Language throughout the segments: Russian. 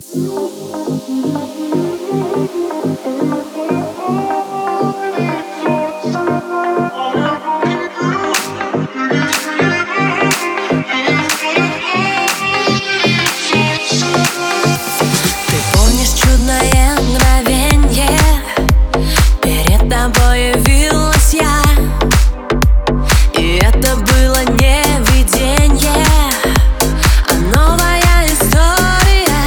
помнишь чудное мгновенье? Перед тобой явилась я, и это было не виденье, а новая история.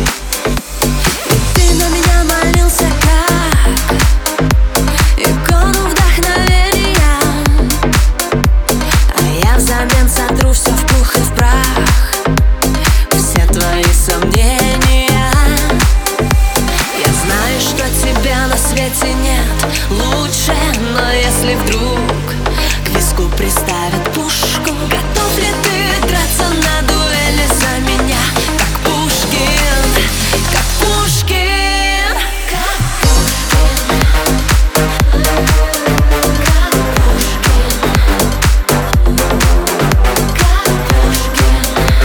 И ты на меня молился как икону вдохновения, а я взамен сотру все в пух и в прах, все твои сомнения. Я знаю, что тебя на свете нет лучше, но если вдруг к виску приставят пушку, готов ли ты драться на дуэли за меня, как Пушкин, как Пушкин, как Пушкин, как Пушкин,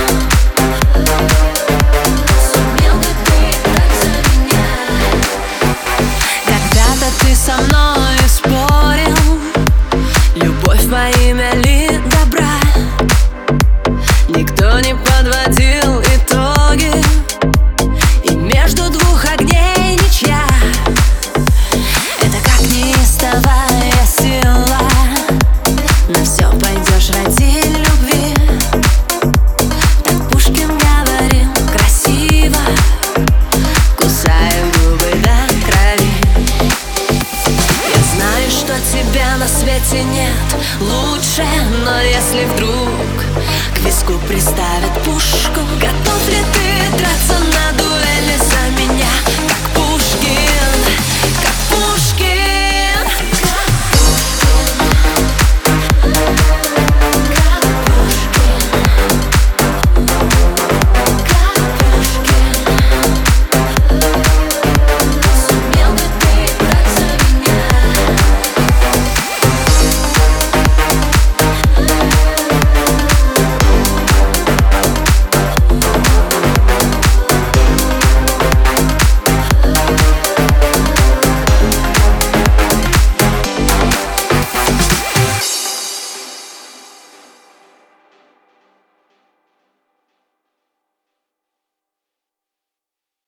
сумел бы ты так за меня? Когда-то ты со мной спорил, любовь во имя ли добра. Никто не подводил итоги, и между двух огней ничья. Это как неистовая сила, на все пойдешь ради любви. Так Пушкин говорил красиво, кусая губы до крови. Я знаю, что тебя на свете нет лучше, но если вдруг к виску приставят пушку, готов ли ты драться на дуэль?